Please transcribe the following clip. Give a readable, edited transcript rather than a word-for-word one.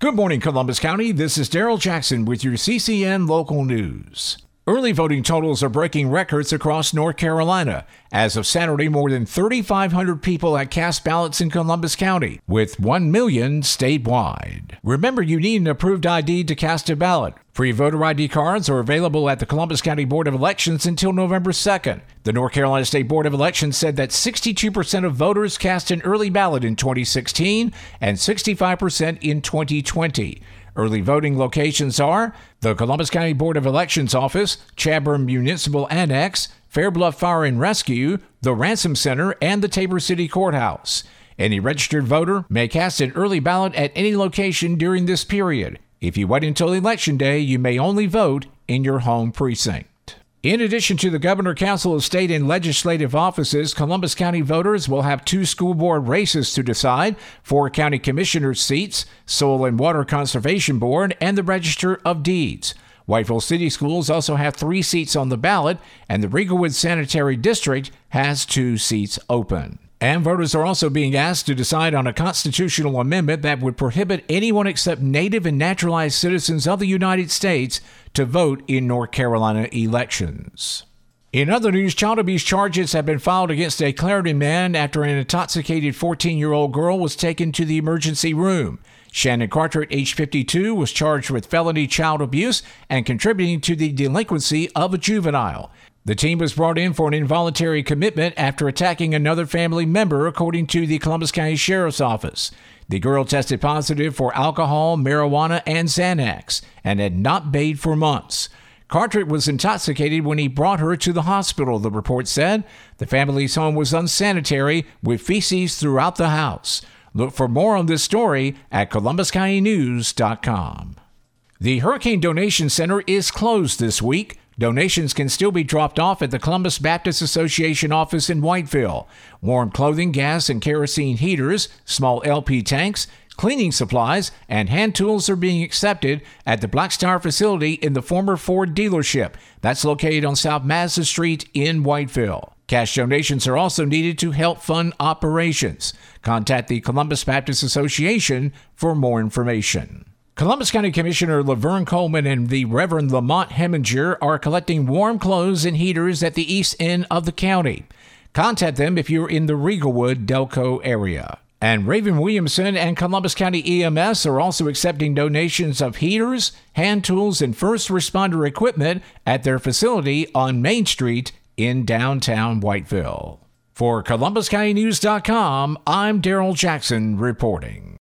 Good morning, Columbus County. This is Daryl Jackson with your CCN local news. Early voting totals are breaking records across North Carolina. As of Saturday, more than 3,500 people had cast ballots in Columbus County, with 1 million statewide. Remember, you need an approved ID to cast a ballot. Free voter ID cards are available at the Columbus County Board of Elections until November 2nd. The North Carolina State Board of Elections said that 62% of voters cast an early ballot in 2016 and 65% in 2020. Early voting locations are the Columbus County Board of Elections Office, Chadbourn Municipal Annex, Fairbluff Fire and Rescue, the Ransom Center, and the Tabor City Courthouse. Any registered voter may cast an early ballot at any location during this period. If you wait until Election Day, you may only vote in your home precinct. In addition to the Governor, Council of State, and legislative offices, Columbus County voters will have 2 school board races to decide, 4 county commissioners' seats, Soil and Water Conservation Board, and the Register of Deeds. Whiteville City Schools also have 3 seats on the ballot, and the Riegelwood Sanitary District has 2 seats open. And voters are also being asked to decide on a constitutional amendment that would prohibit anyone except native and naturalized citizens of the United States to vote in North Carolina elections. In other news, child abuse charges have been filed against a Clarendon man after an intoxicated 14-year-old girl was taken to the emergency room. Shannon Carteret, age 52, was charged with felony child abuse and contributing to the delinquency of a juvenile. The team was brought in for an involuntary commitment after attacking another family member, according to the Columbus County Sheriff's Office. The girl tested positive for alcohol, marijuana, and Xanax and had not bathed for months. Carteret was intoxicated when he brought her to the hospital, the report said. The family's home was unsanitary, with feces throughout the house. Look for more on this story at columbuscountynews.com. The Hurricane Donation Center is closed this week. Donations can still be dropped off at the Columbus Baptist Association office in Whiteville. Warm clothing, gas and kerosene heaters, small LP tanks, cleaning supplies, and hand tools are being accepted at the Black Star facility in the former Ford dealership. That's located on South Mazda Street in Whiteville. Cash donations are also needed to help fund operations. Contact the Columbus Baptist Association for more information. Columbus County Commissioner Laverne Coleman and the Reverend Lamont Heminger are collecting warm clothes and heaters at the east end of the county. Contact them if you're in the Riegelwood, Delco area. And Raven Williamson and Columbus County EMS are also accepting donations of heaters, hand tools, and first responder equipment at their facility on Main Street in downtown Whiteville. For ColumbusCountyNews.com, I'm Daryl Jackson reporting.